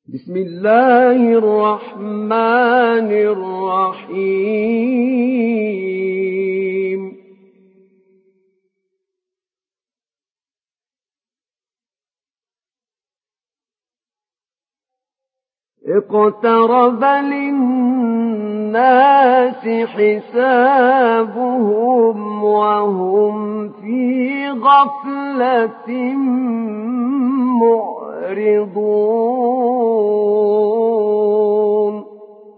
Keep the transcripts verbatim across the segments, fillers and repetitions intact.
بسم الله الرحمن الرحيم اقترب للناس حسابهم وهم في غفلة معرضون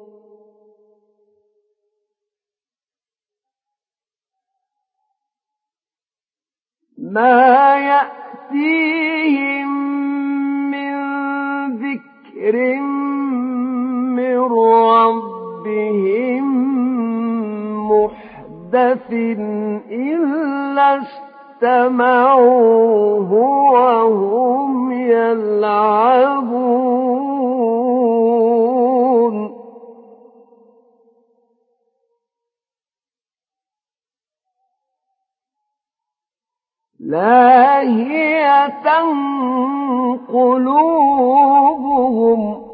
ما يأتيهم من ذكر من ربهم محدث إلا استمعوه وهم يلعبون لاهية قلوبهم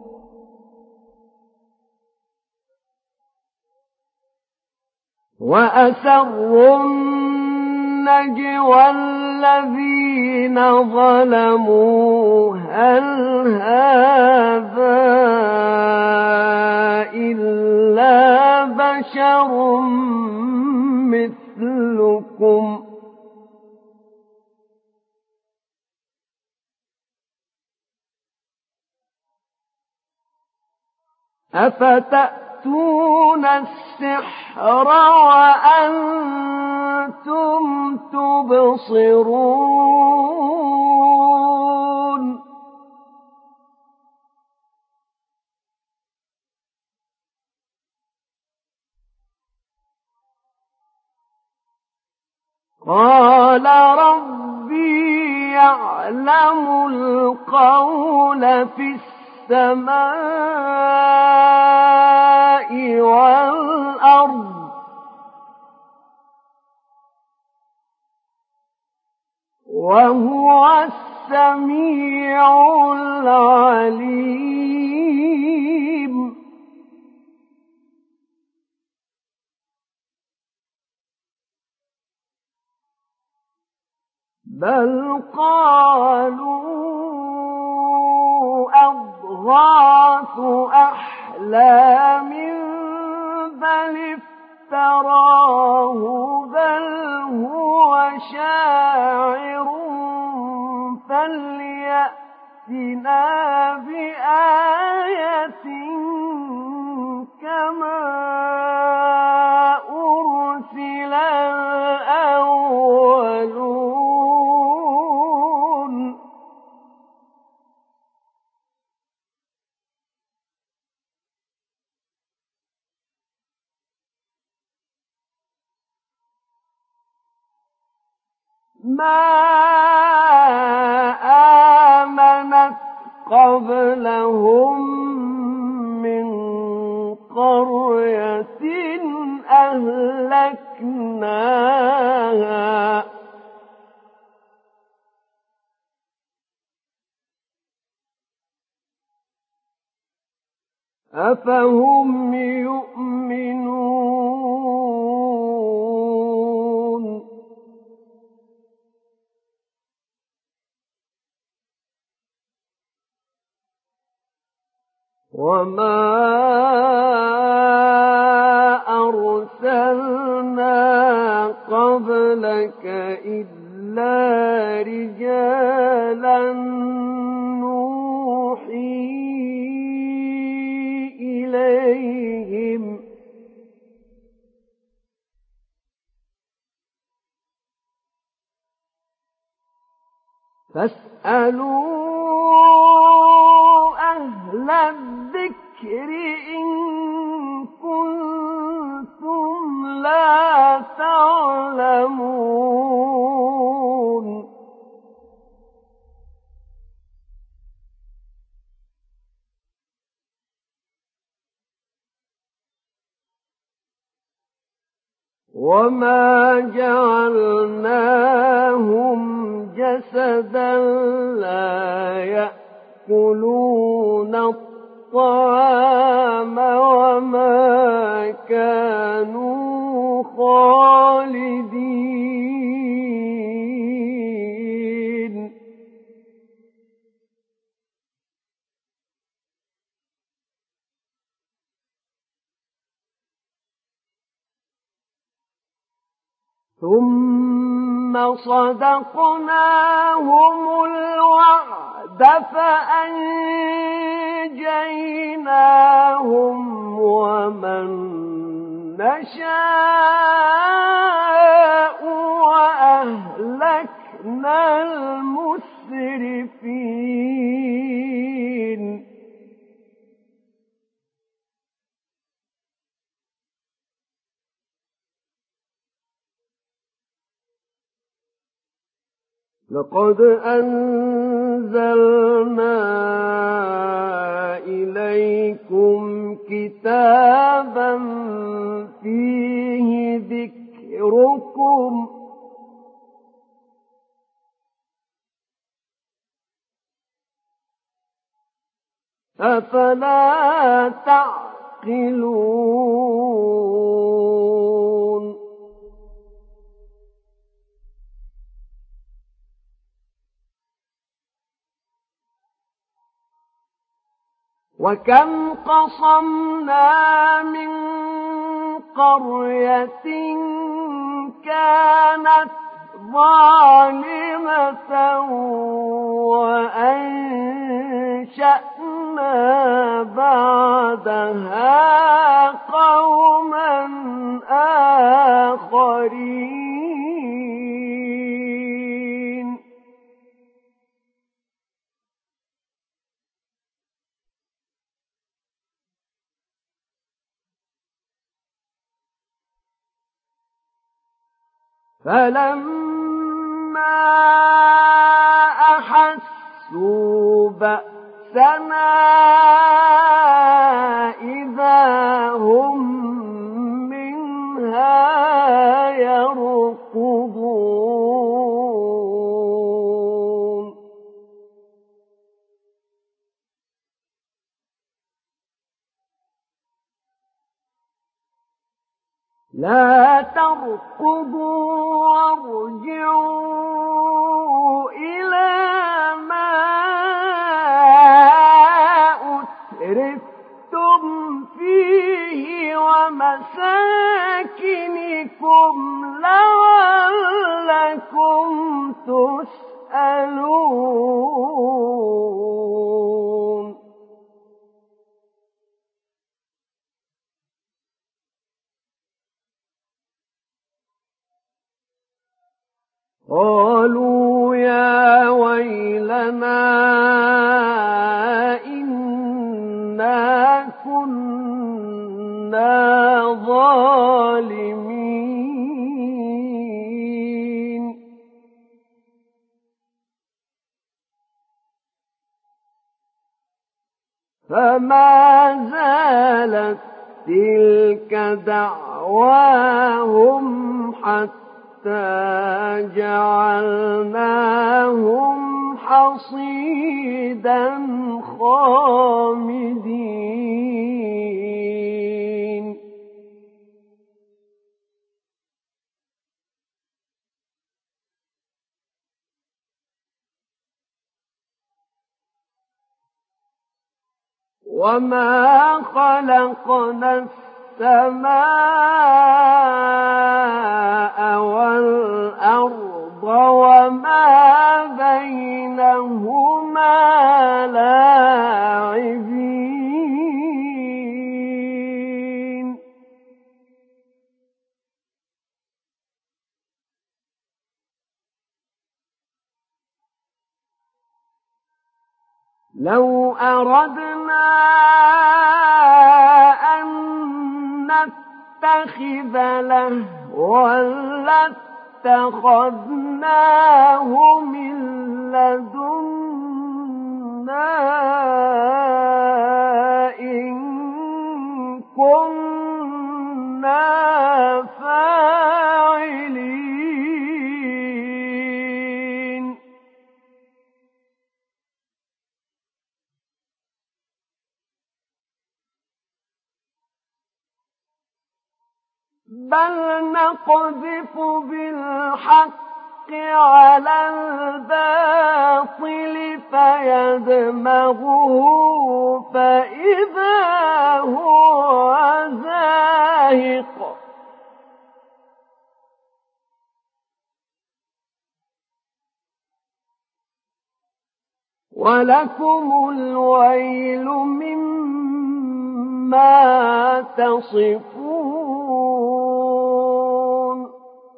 وأسروا النجوى الذين ظلموا هل هذا إلا بشر مثلكم أفتأتون السحر وأنتم تبصرون قال ربي يعلم القول في السماء والأرض وهو السميع العليم بل قالوا أضغاث أحلام بل افتراه بل هو شاعر فليأتنا بآية كما أرسل الأولون ما آمنت قبلهم من قرية أهلكناها أفهم يؤمنون وما أرسلنا قبلك إلا رجالا نوحي إليهم فاسألوا أهل الذكر إن كنتم لا تعلمون وما جعلناهم جسدا لا يأكلون الطعام وما كانوا خالدين ثم صدقناهم الوعد فأنجيناهم ومن نشاء وأهلكنا المسرفين لقد أنزلنا إليكم كتابا فيه ذكركم أفلا تعقلون وكم قصمنا من قرية كانت ظالمة وأنشأنا بعدها قوما آخرين فلما أحسوا بأسنا إذا هم منها يركضون لا تركضوا وارجعوا إلى ما أترفتم فيه ومساكنكم لعلكم تسألون قالوا يا ويلنا إنا كنا ظالمين فما زالت تلك دعواهم حتى جعلناهم حصيدا خامدين وما خلقنا السماء والأرض وما بينهما لاعبين لو أردنا أن نتخذ لهوا لاتخذناه من لدنا إن كنا فاعلين بل نقذف بالحق على الباطل فيدمغه فإذا هو زاهق ولكم الويل مما تصفون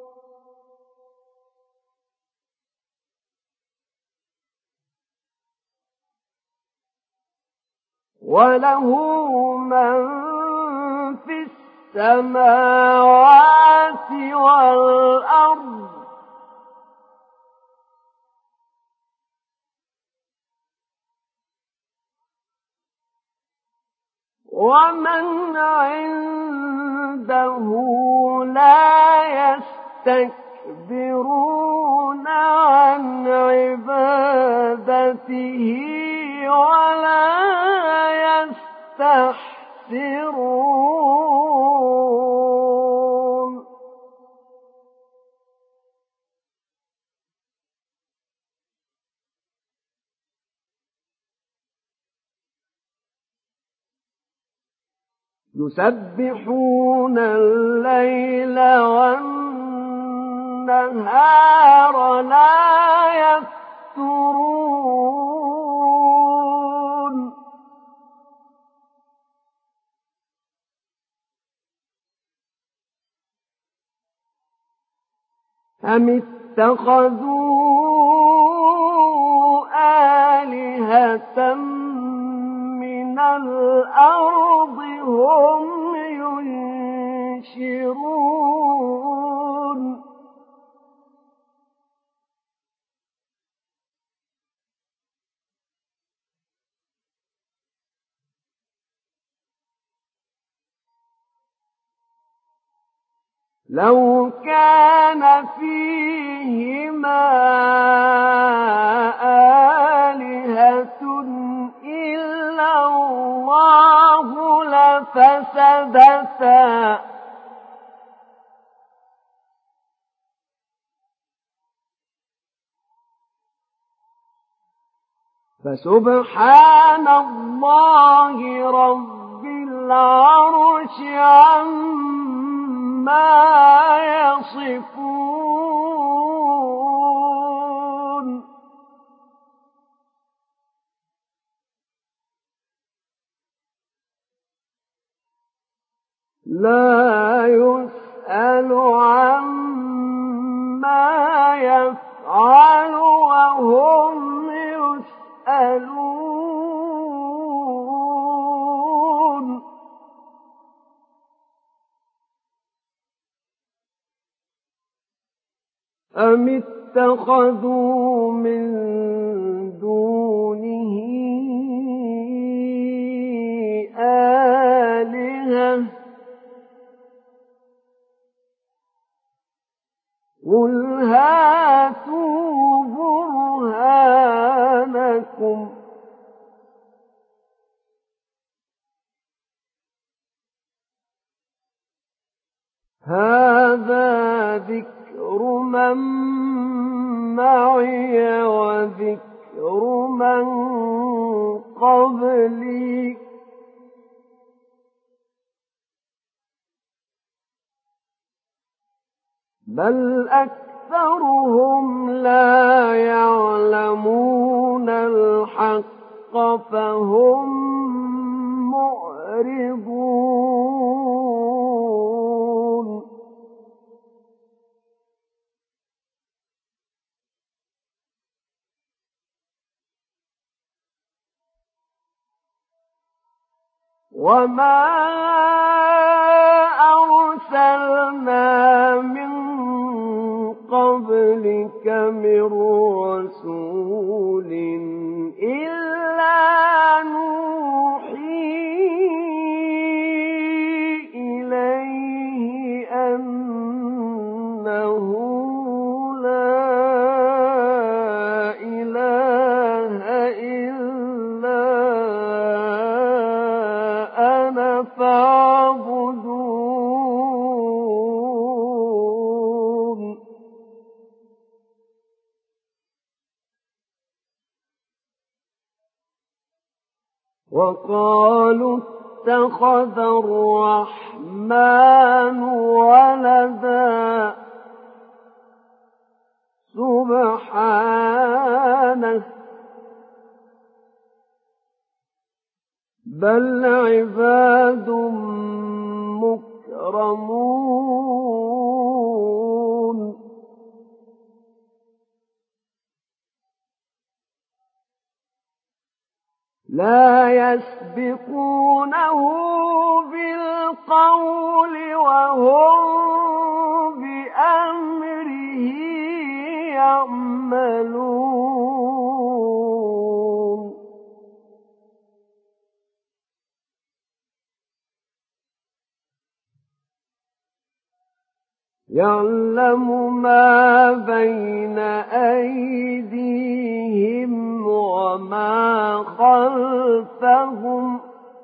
وله من في السماوات والأرض ومن عنده لا يستكبرون عن عبادته ولا يستحسرون يسبحون الليل والنهار لا يفترون أم اتخذوا آلهة من الأرض هم ينشرون لو كان فيهما آلهة إلا الله لفسدتا فسبحان الله رب العرش عما يصفون لا يسأل عما يفعل وهم يسألون أم اتخذوا من دونه آلهة قل هاتوا برهانكم هذا ذكر من معي وذكر من قبلي بل أكثرهم لا يعلمون الحق فهم معرضون وما أرسلنا من قبلك من رسول إلا نوحي إليه أنه لا إله إلا أنا فاعبدون وقالوا اتخذ الرحمن ولدا سبحانه بل عباد مكرمون لا يسبقونه بالقول وهم بأمره يعملون يعلم ما بين أيديهم وما خلفهم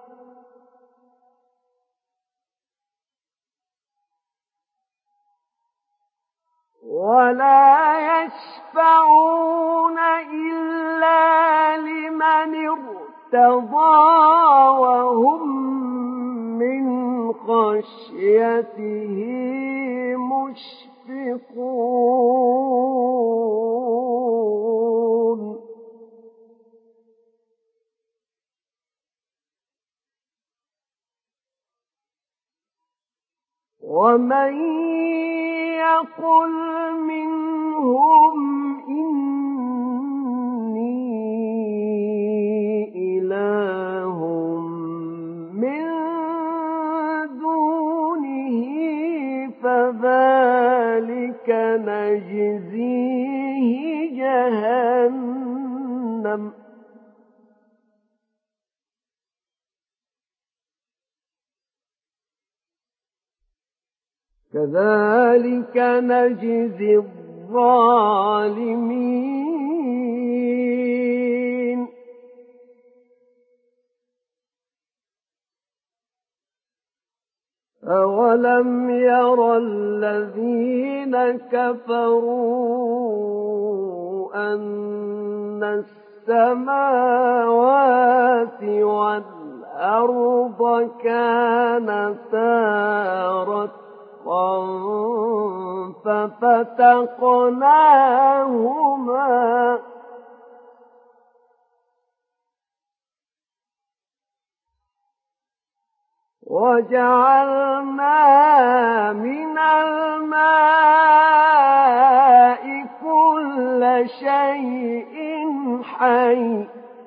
ولا يشفعون إلا لمن ارتضى وهم من خشيته مشفقون ومن يقل منهم إني إله من دونه فذلك نجزيه جهنم كذلك نجزي الظالمين أولم ير الذين كفروا أن السماوات والأرض كانتا رتقا ففتقناهما وجعلنا من الماء كل شيء حي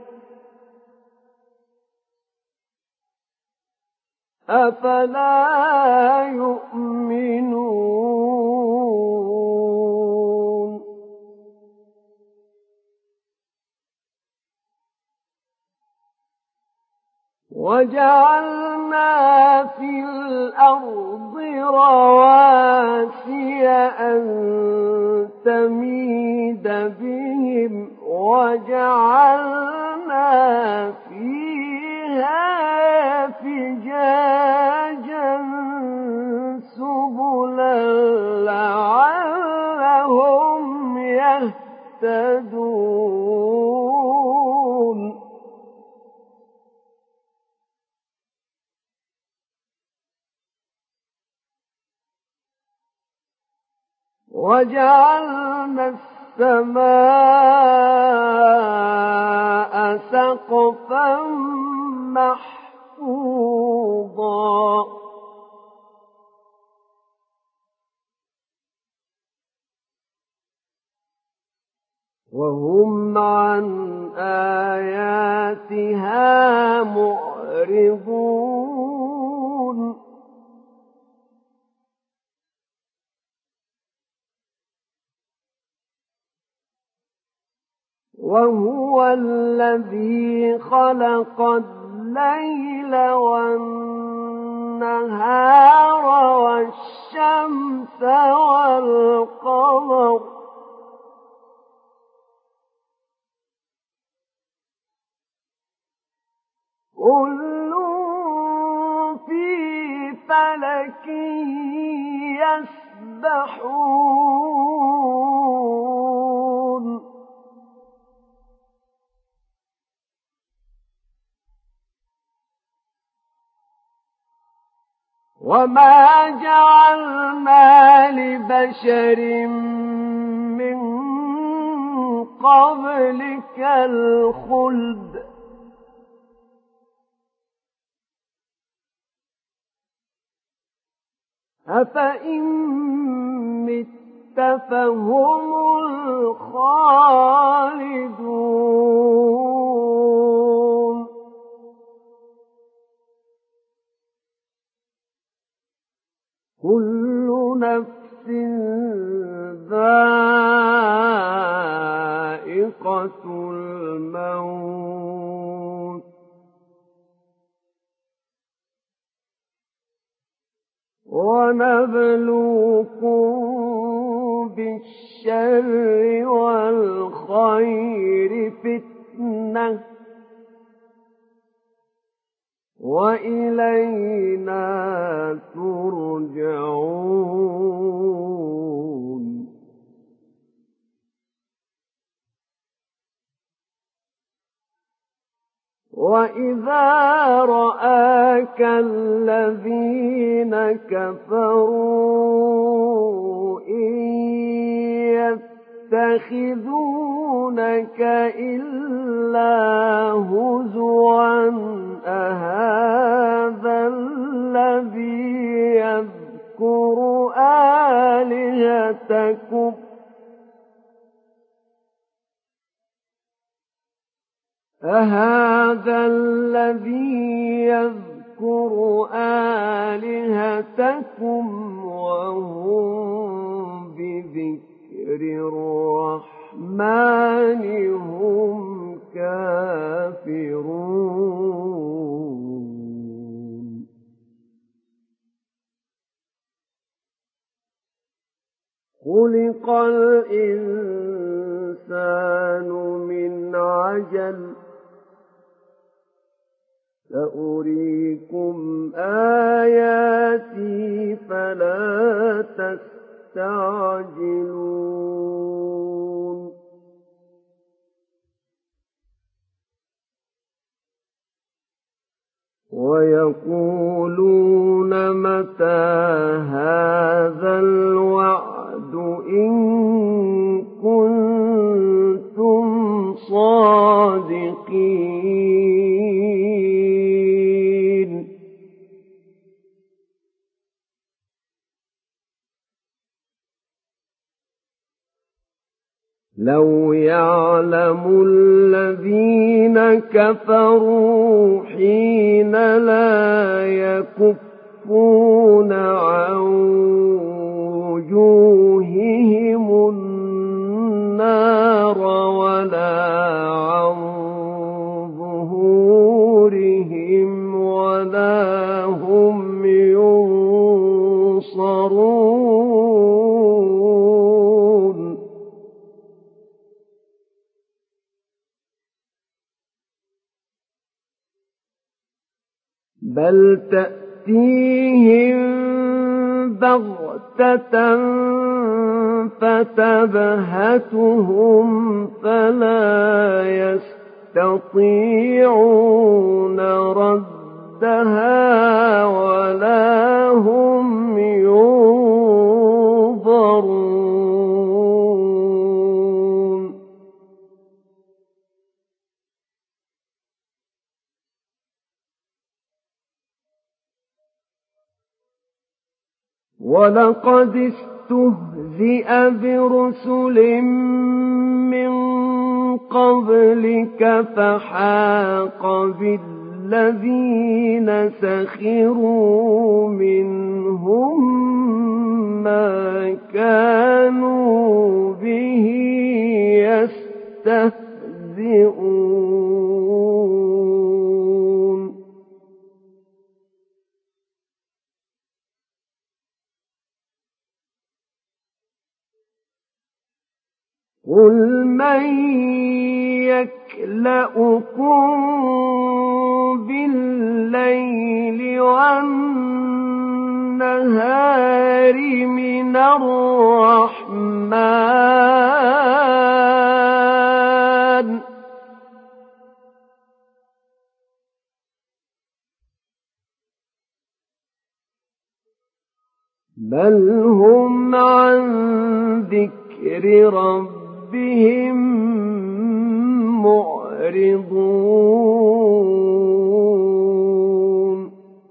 أفلا يؤمنون وجعلنا في الأرض رواسي أن تميد بهم وجعلنا فيها فجاجا سبلا لعلهم يهتدون وجعلنا السماء سقفا محفوظا وهم عن آياتها معرضون وهو الذي خلق الليل والنهار والشمس والقمر كل في فلك يسبحون وما جعلنا لبشر من قبلك الخلد أفإن مت فهم الخالدون كل نفس ذائقة الموت ونبلوكم بالشر والخير فتنة وإلينا ترجعون وإذا رآك الذين كفروا إن يتخذونك إلا هزوا أهذا الذي يذكر آلهتكم أهذا الذي يذكر آلهتكم وهم بذكر الرحمن هم كافرون خلق الإنسان من عجل سأريكم آياتي فلا تستعجلون ويقولون متى هذا الوعد إن كنتم صادقين لو يعلم الذين كفروا حين لا يكفون عن وجوههم النار ولا عن ظهورهم ولا هم ينصرون بل تأتيهم بغتة فتبهتهم فلا يستطيعون ردها ولا هم ينظرون ولقد استهزئ برسل من قبلك فحاق بالذين سخروا منهم ما كانوا به يستهزئون قل من يكلؤكم بالليل والنهار من الرحمن بل هم عن ذكر ربهم معرضون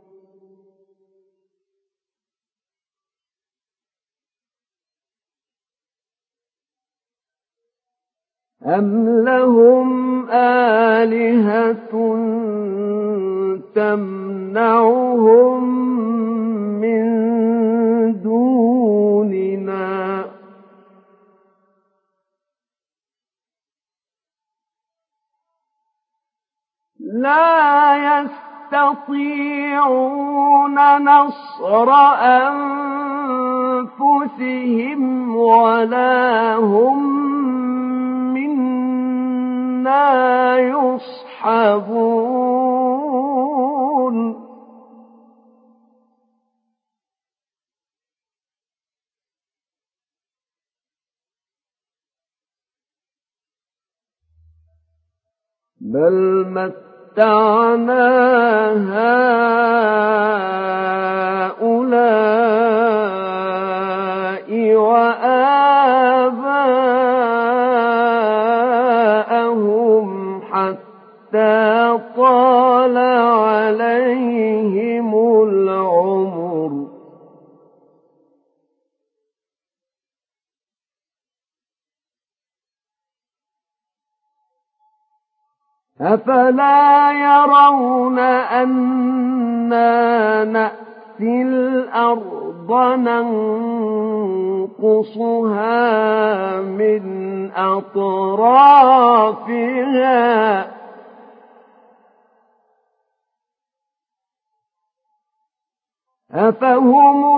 أم لهم آلهة تمنعهم من دوننا لا يستطيعون نصر أنفسهم ولا هم منا يصحبون بل متعنا هؤلاء وآباءهم حتى طال عليهم العمر أفلا يرون أنا نأتي الأرض ننقصها من أطرافها أفهم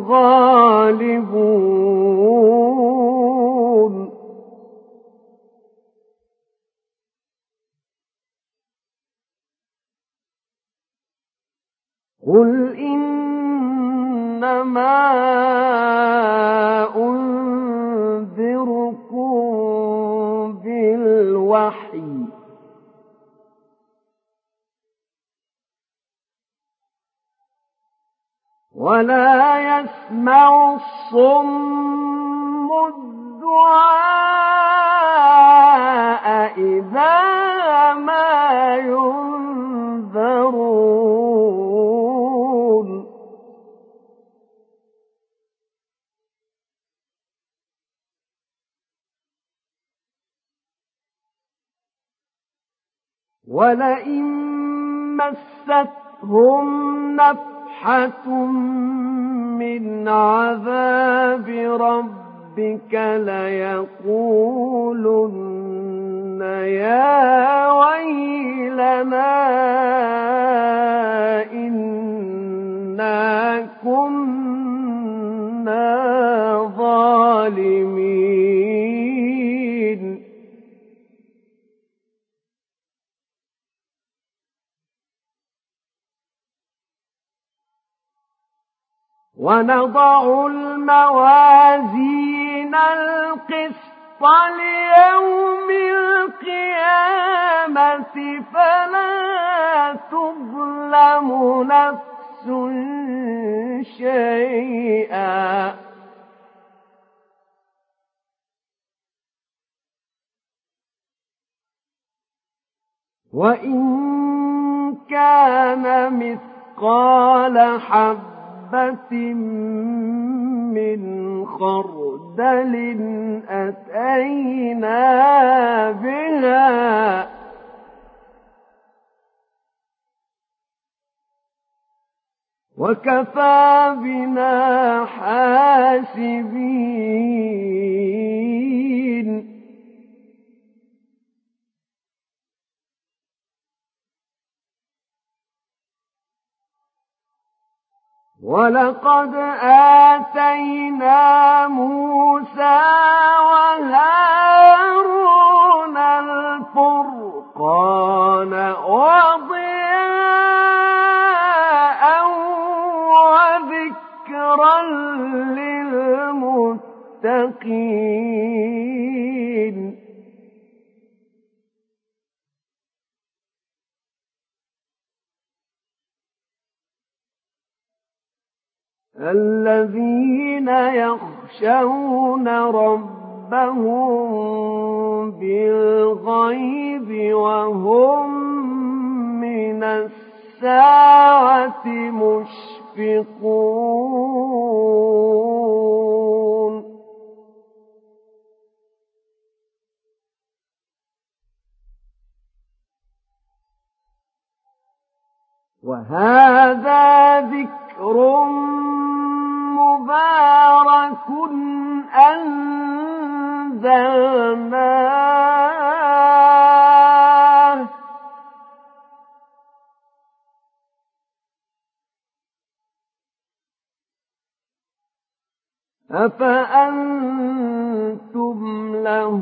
الغالبون قل إنما أنذركم بالوحي ولا يسمع الصم الدعاء إذا ما ينذرون ولئن مستهم نفحة من عذاب ربك ليقولن يا ويلنا إنا كنا ظالمين ونضع الموازين القسط ليوم القيامة فلا تظلم نفس شيئا وإن كان مثقال حبة من خردل أتينا بها وكفى بنا حاسبين ولقد آتينا موسى وهارون الفرقان وضياء وذكرا للمتقين الذين يخشون ربهم بالغيب وهم من الساعة مشفقون وهذا ذكر مبارك أنزلناه أفأنتم له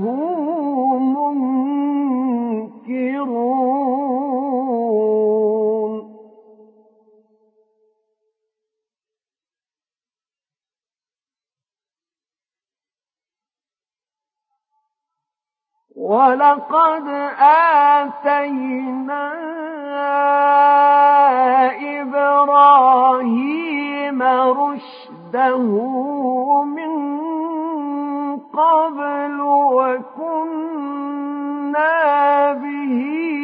منكرون ولقد آتينا إبراهيم رشده من قبل وكنا به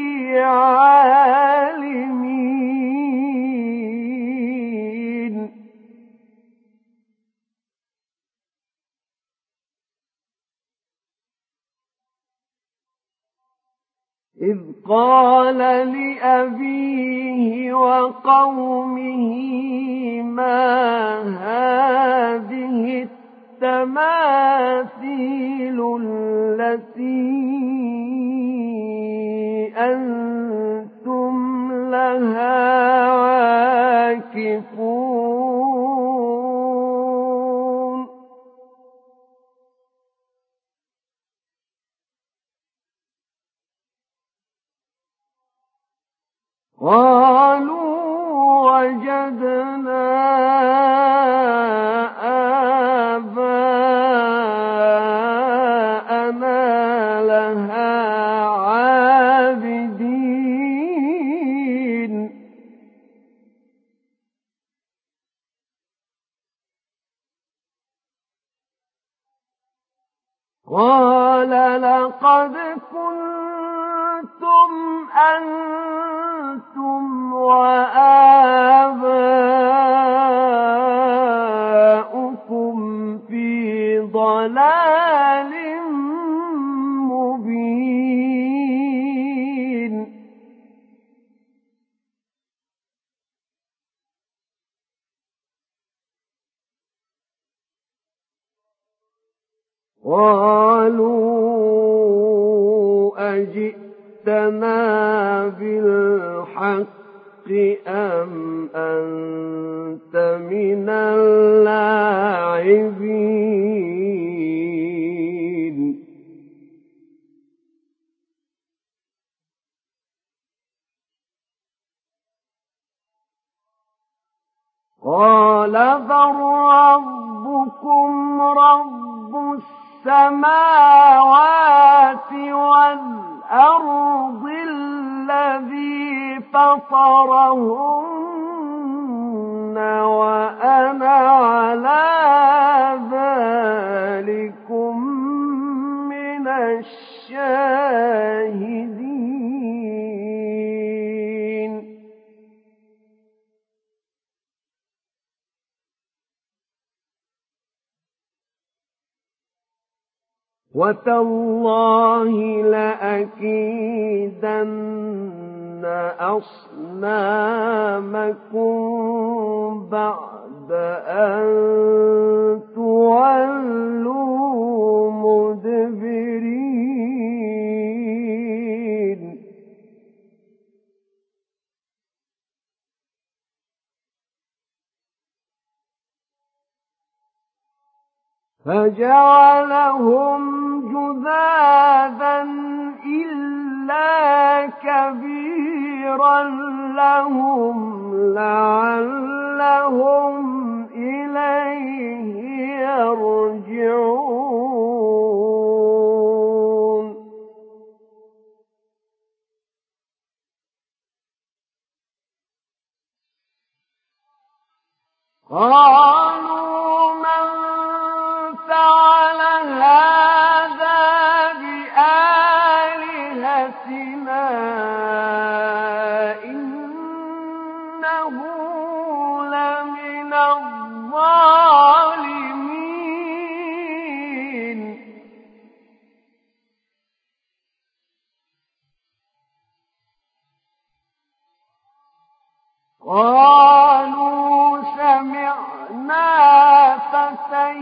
عالمين إذ قال لأبيه وقومه ما هذه التماثيل التي أنتم لها عاكفون قالوا وجدنا آباءنا لها عابدين قال لقد كنتم أنتم وآباؤكم في ضلال مبين قالوا أجئتنا بالحق أم أنت من اللاعبين قال بل ربكم رب السماوات والأرض الذي فطرهن وأنا على ذلكم من الشاهدين وتالله لأكيدن أصنامكم بعد أن تولوا مدبرين فجعلهم جذاذا إلا كبيرا لهم لعلهم إليه يرجعون قال قالوا سمعنا فتى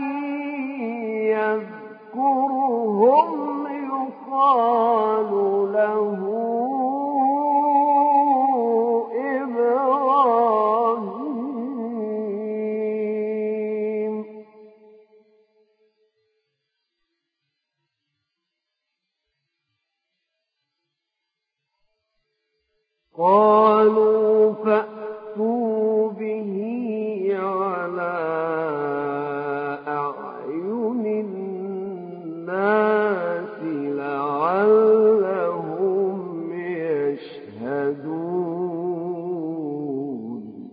يذكرهم يقال له إبراهيم قالوا فأتوا به على أعين الناس لعلهم يشهدون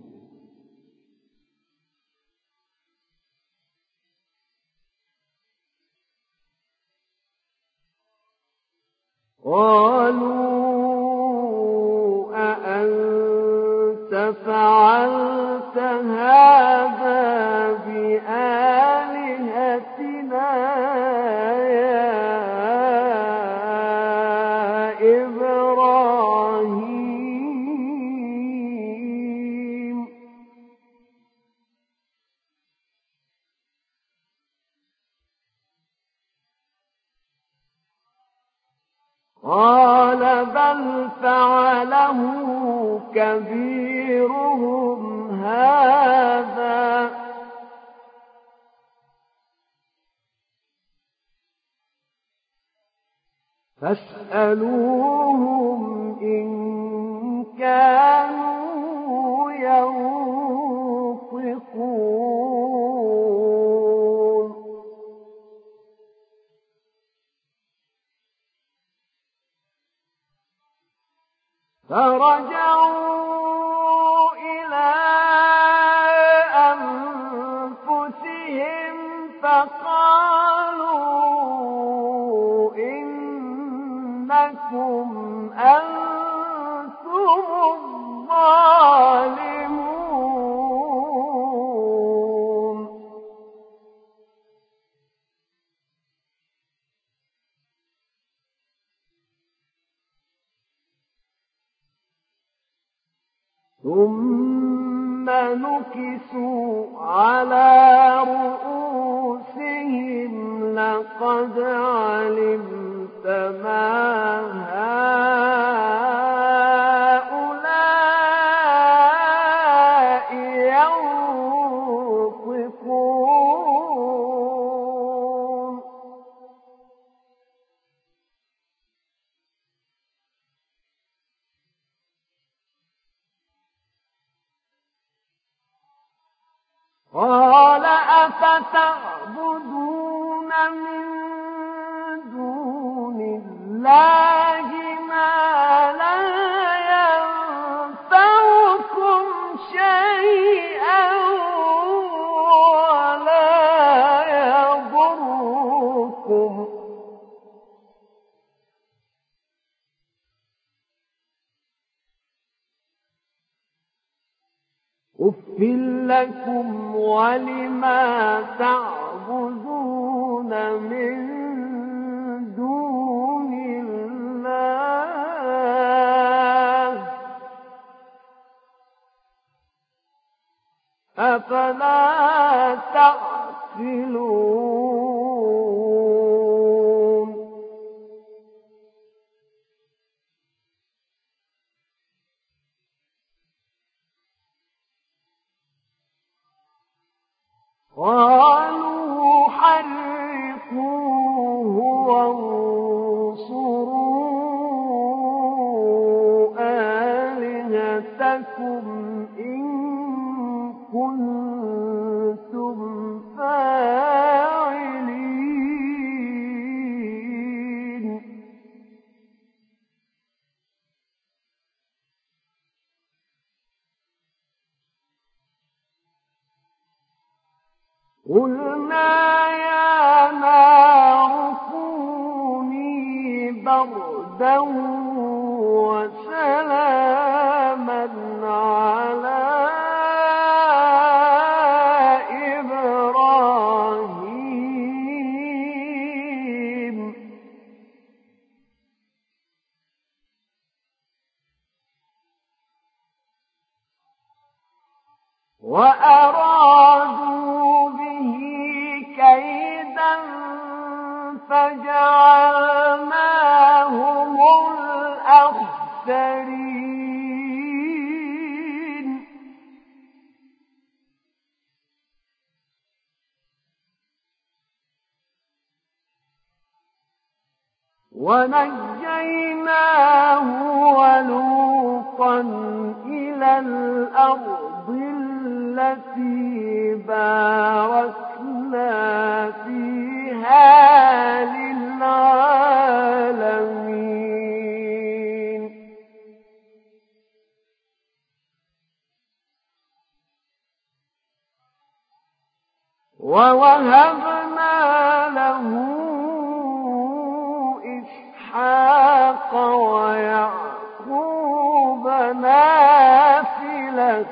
قالوا أأنت فعلت هذا بآلهتنا يا إبراهيم قال بل فعله كبيرهم هذا فاسألوهم إن كانوا ينطقون فرجعوا إلى أنفسهم فقالوا إنكم أنتم الظالمون ثم نكسوا على رؤوسهم لقد علمت ما هؤلاء ينطقون قال أفتعبدون من دون الله ما لا ينفعكم شيئا ولا يضركم أُفٍّ لكم ولما تعبدون من دون الله أفلا تعقلون قالوا حرقوه وانصروا آلهتكم إن كنتم فاعلين قلنا يا نار كوني بردا وسلاما على إبراهيم وأرادوا به كيدا فجعلناهم الأخسرين ونجيناه ولوطا إلى الأرض التي باركنا فيها للعالمين ووهبنا له إسحاق ويعقوب نافلة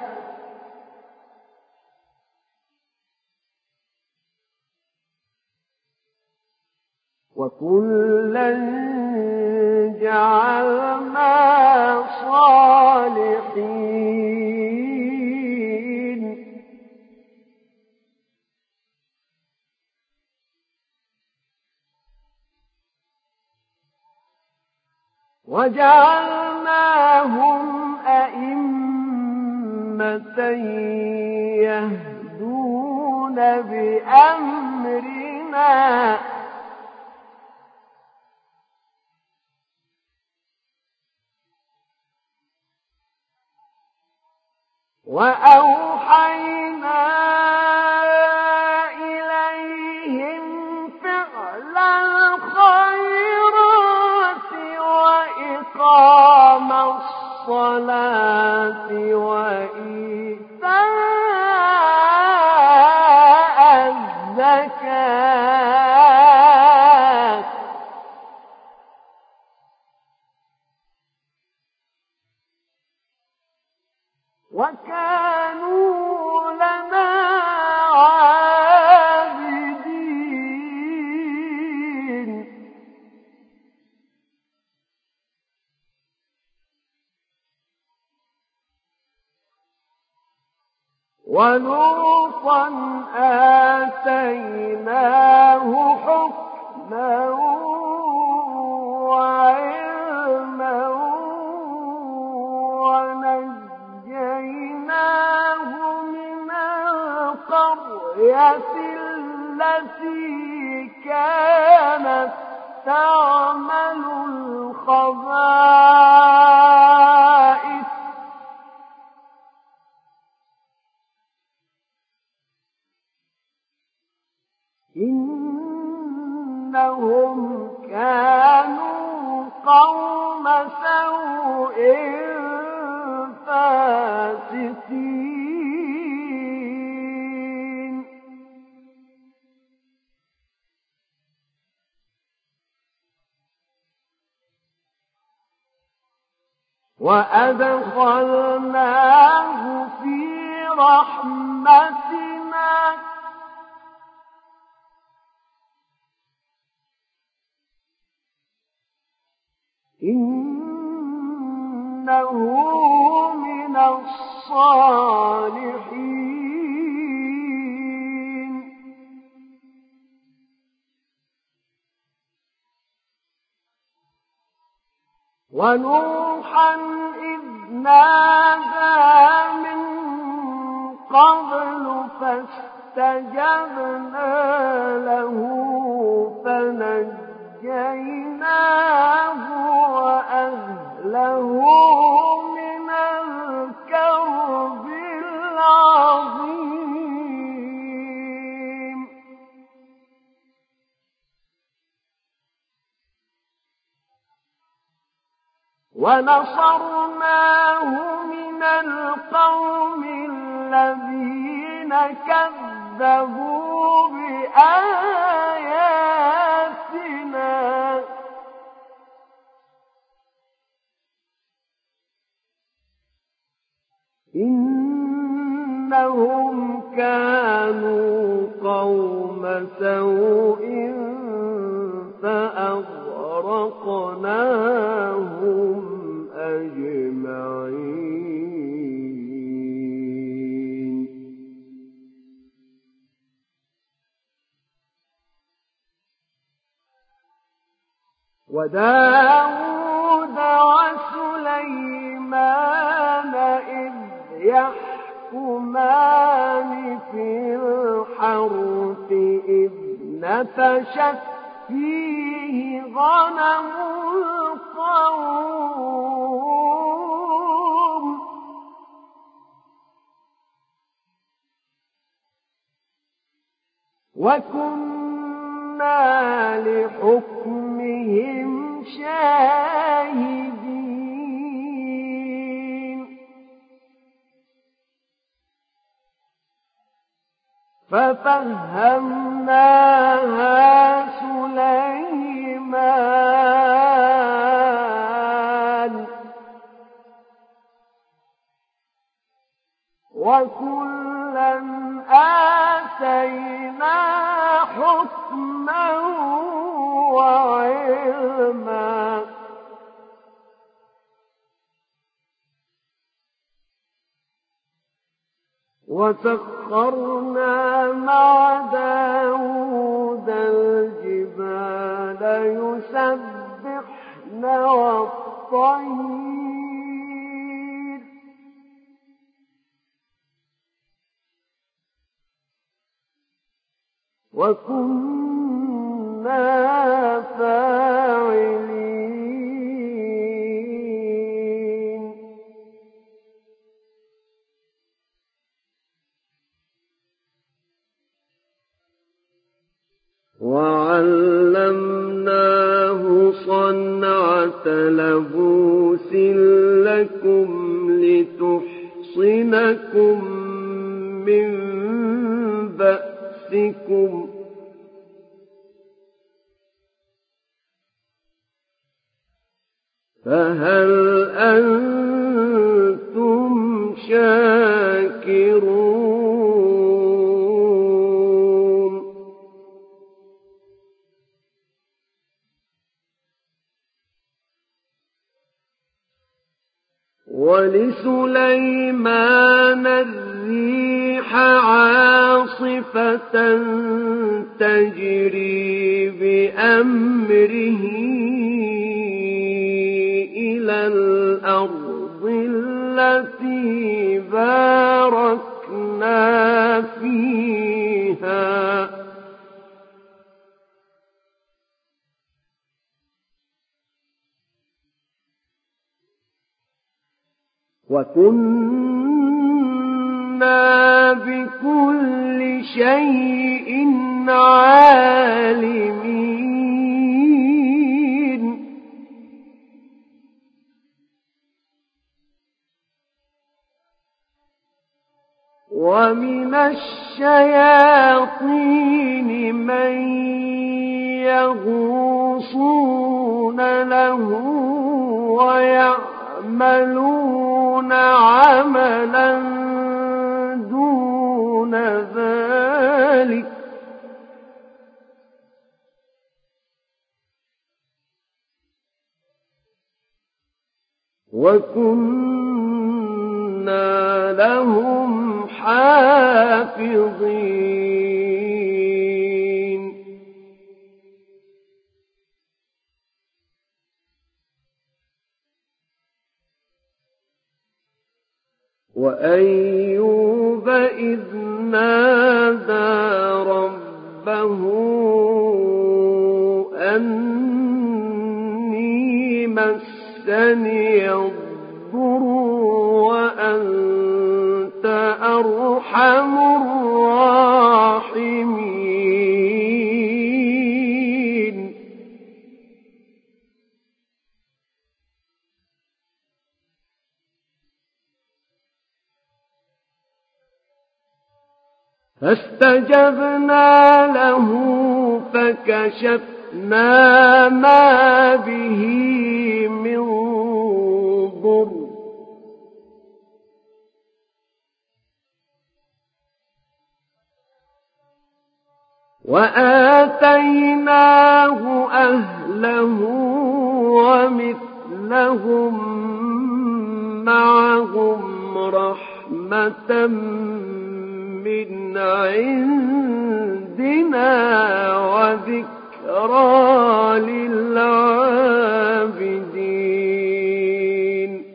وكلا جعلنا صالحين وجعلناهم أئمة يهدون بأمرنا وأوحينا إليهم فعل الخيرات وإقام الصلاة وإيتاء الزكاة وكانوا لنا عابدين ولوطا آتيناه حكما وعلما ونجيناه من القرية التي كانت تعمل الخبائث إنهم كانوا قوم سوء فاسقين وأدخلناه في رحمتنا إنه من الصالحين ونوحا إذ نادى من قبل فاستجبنا له فنجيناه وأهله من الكرب العظيم ونصرناه من القوم الذين كذبوا بآياتنا إنهم كانوا قوم سوء فأغرقناهم أجمعين وداود وسليمان إذ يحكمان في الحرث إذ نفشت فيه غنم القوم وكنا لحكمهم شاهدين ففهمناها سليمان وكلا آتينا حكما وعلما وسخرنا مع داود الجبال يسبحن والطير وكنا فاعلين وعلمناه صنعة لبوس لكم لتحصنكم من بأسكم فهل أنتم شاكرون ولسليمان الريح عاصفة تجري بأمره إلى الأرض التي باركنا فيها وكنا بكل شيء عالمين ومن الشياطين من يغوصون له ويعملون عملا دون ذلك وكنا لهم حافظين وأيوب إذ نادى ربه أني مسني الضر وأنت أرحم الراحمين فاستجبنا له فكشفنا ما به من ضر وآتيناه أهله ومثلهم معهم رحمة من عندنا وذكرى وذكرى للعابدين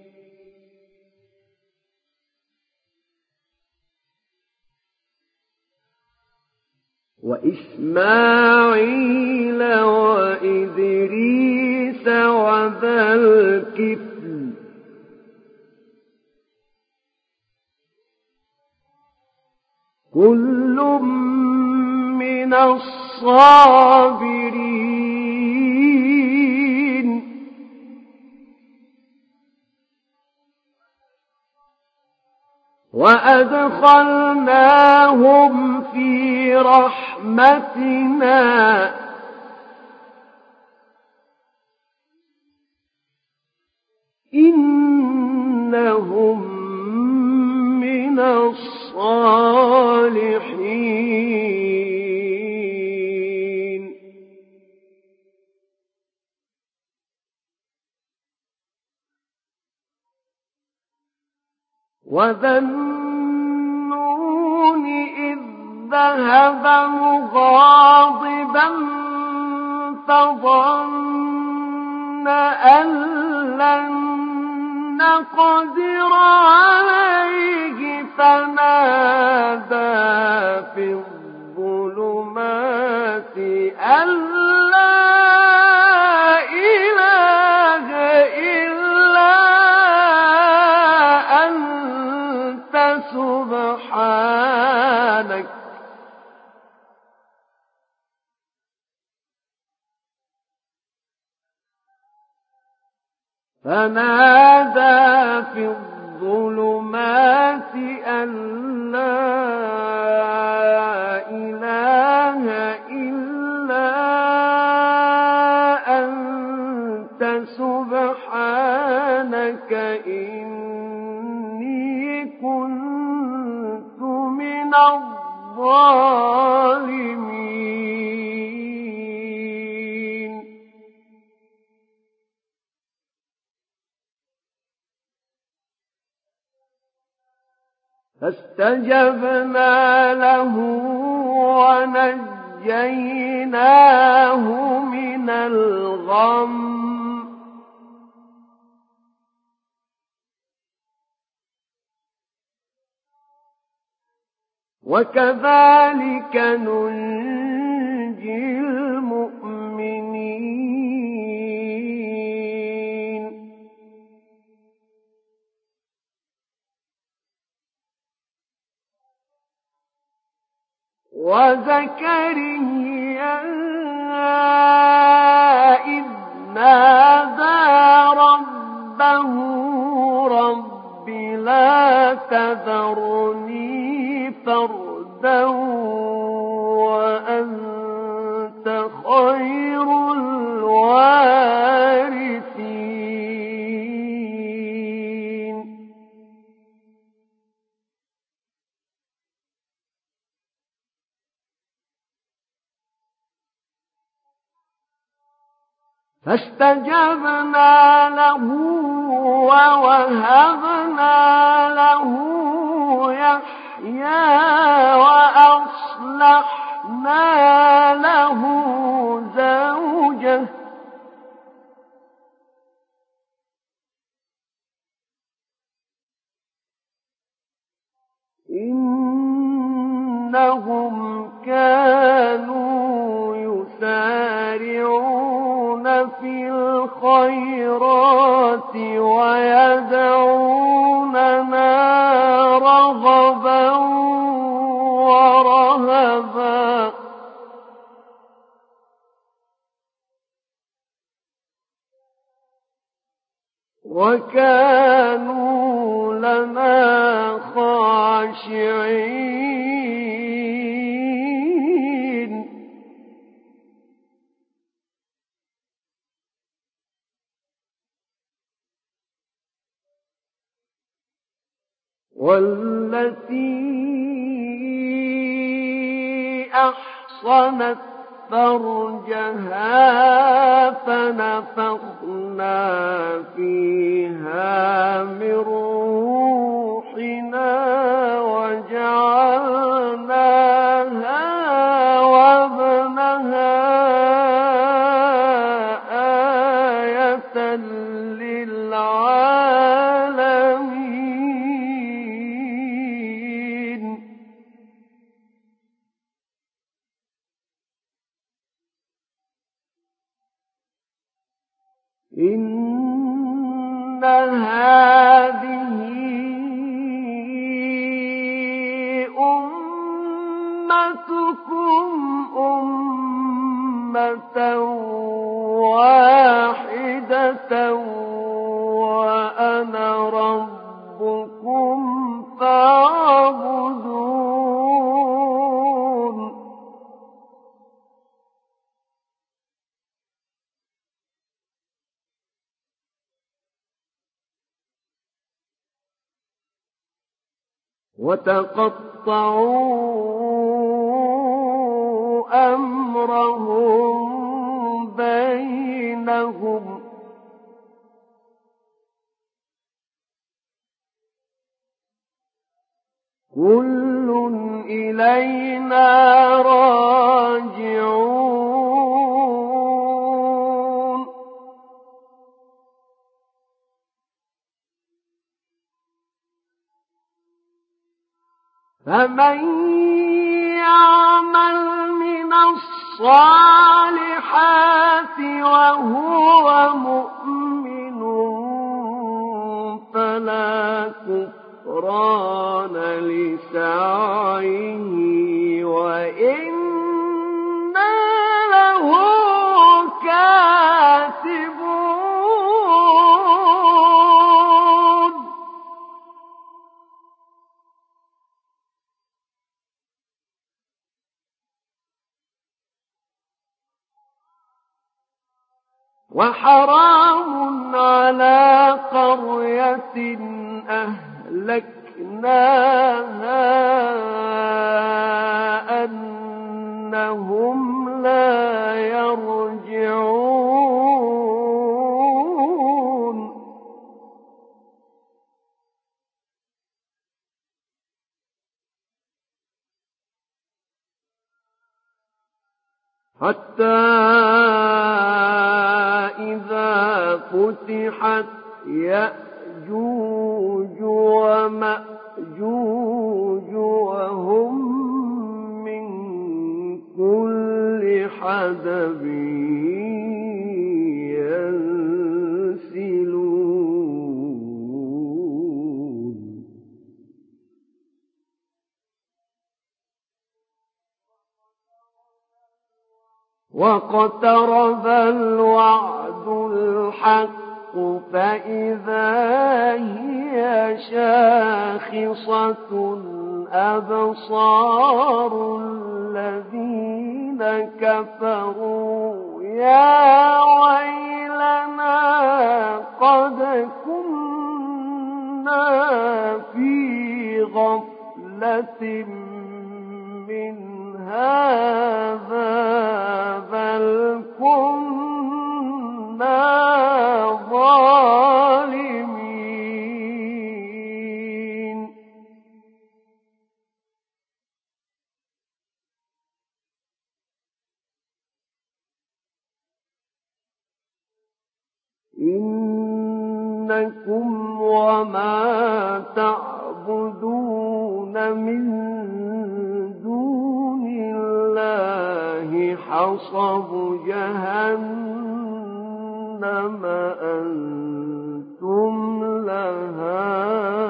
وإسماعيل وإدريس وذا الكفل كل من الصابرين وأدخلناهم في رحمتنا إنهم من الصالحين وذا النون إذ ذهب مغاضبا فظن أن لن نقدر عليه فنادى في الظلمات أن لا إله إلا أنت سبحانك فنادى في الظلمات أن لا إله إلا أنت سبحانك إني كنت من الظالمين فاستجبنا له ونجيناه من الغم وكذلك ننجي المؤمنين وزكريا إذ نادى ربه رب لا تذرني فردا وأنت خير الوارثين فاستجبنا له ووهبنا له يحيى وأصلحنا له زوجه إنهم كانوا يسارعون في الخيرات ويدعوننا رغبا ورهبا وكانوا لنا خاشعين والتي أحصنت فرجها فنفخنا فيها من روحنا وجعلناها وابنها إن هذه أمتكم أمة واحدة وأنا ربكم فاعبدون. وتقطعوا أمرهم بينهم كل إلينا راجعون. فمن يعمل من الصالحات وهو مؤمن فلا كفران لسعيه وإنا له كاتبون. وحرام على قرية أهلكناها أنهم لا يرجعون. حتى إذا فتحت يأجوج ومأجوج وهم من كل حدب ينسلون. واقترب الوعد الحق فإذا هي شاخصة أبصار الذين كفروا يا ويلنا قد كنا في غفلة من هذا بل كنا ظالمين. إنكم وما تعبدون من دون الله حصب جهنم أنتم لها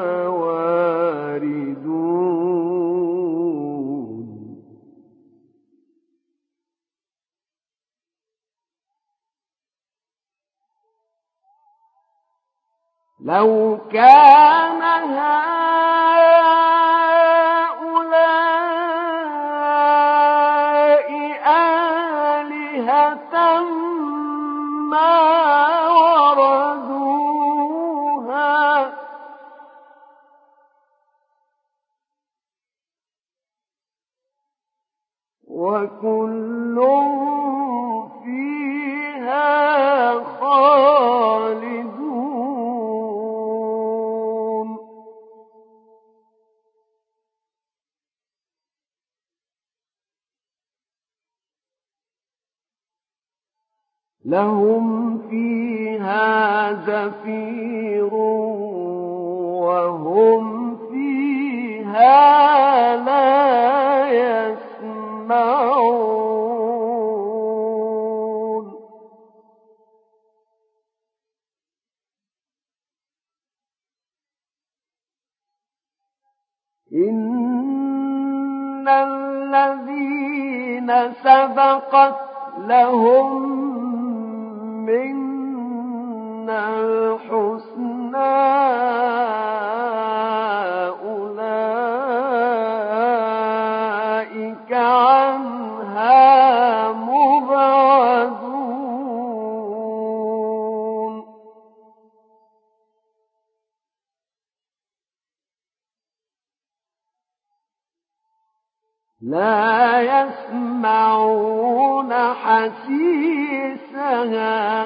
واردون. لو كان هؤلاء آلهة ما وردوها وكل فيها خالدون. لهم فيها زفير وهم فيها لا يسمعون. إن الذين سبقت لهم منا الحسنى أولئك عنها مبعدون لا يسمعون حسيسها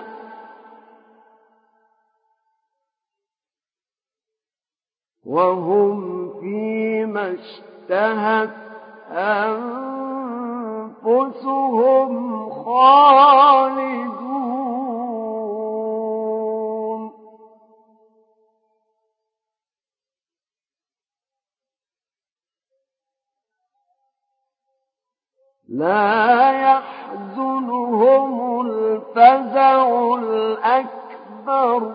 وهم فيما اشتهت أنفسهم خالدون لا يحزنهم الفزع الأكبر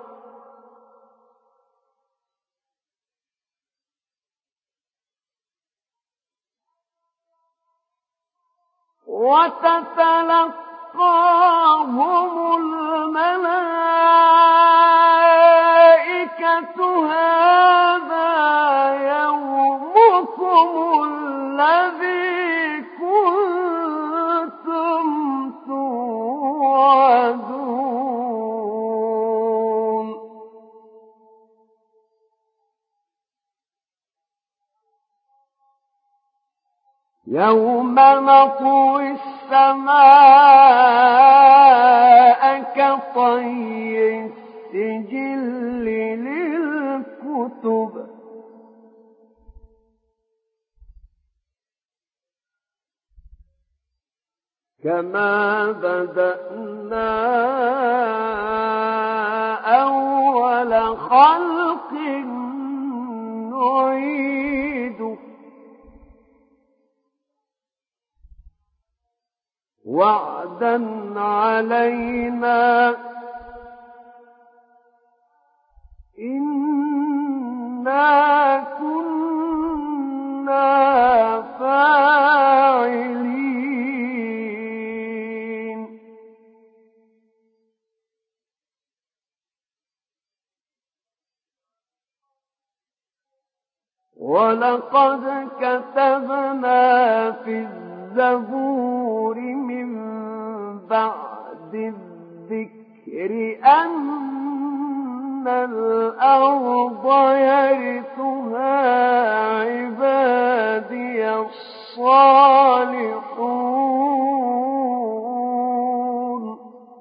وتتلقاهم الملائكة هذا يومكم الذي كنتم توعدون يوم نطوي السماء كطي السجل للكتب كما بدأنا أول خلق نعيده وعدا علينا إنا كنا فاعلين ولقد كتبنا في الزبور من بعد الذكر أن الأرض يرثها عبادي الصالحون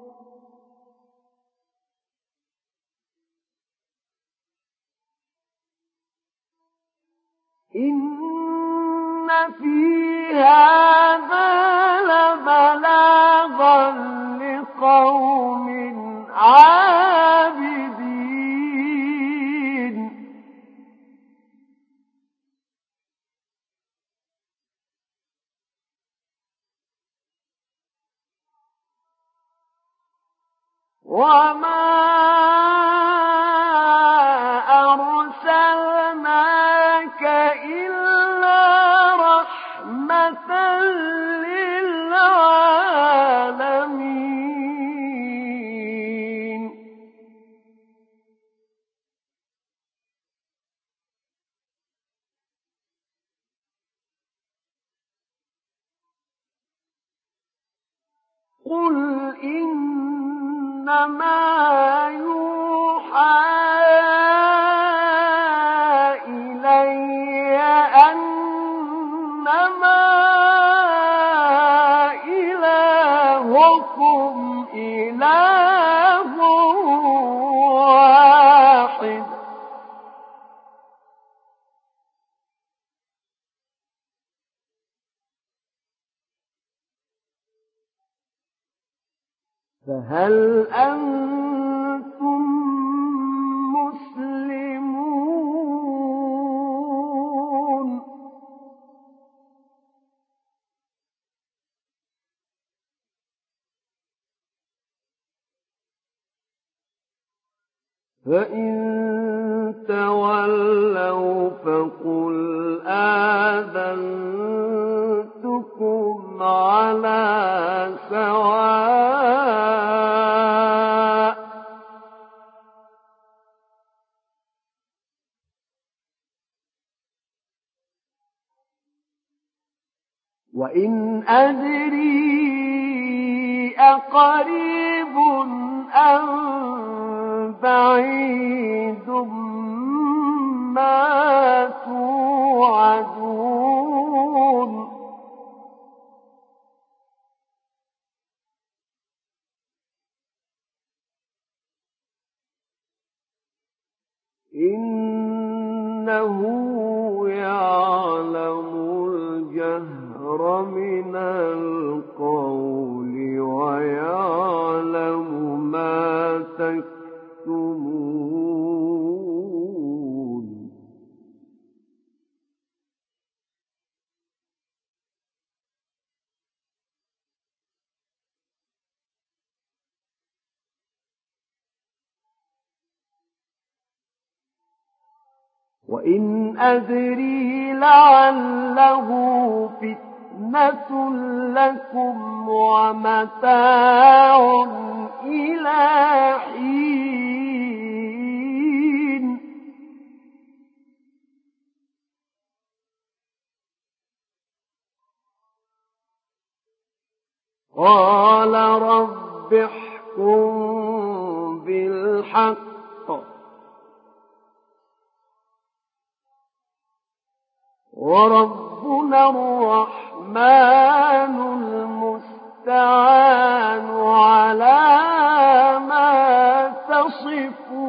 إن في هذا لبلاغا لقوم عابدين وما أرسلناك إلا رحمة للعالمين قل إنما يوحى إلي أنما إلهكم إله واحد فهل أنتم مسلمون فإن تولوا فقل وإن أدري أقريب أم بعيد ما توعدون إنه يعلم الجهر من القول ويعلم ما تكتمون وإن أدري لعله فتنة لكم ومتاع إلى حين قال رب احكم بالحق وربنا الرحمن المستعان على ما تصفون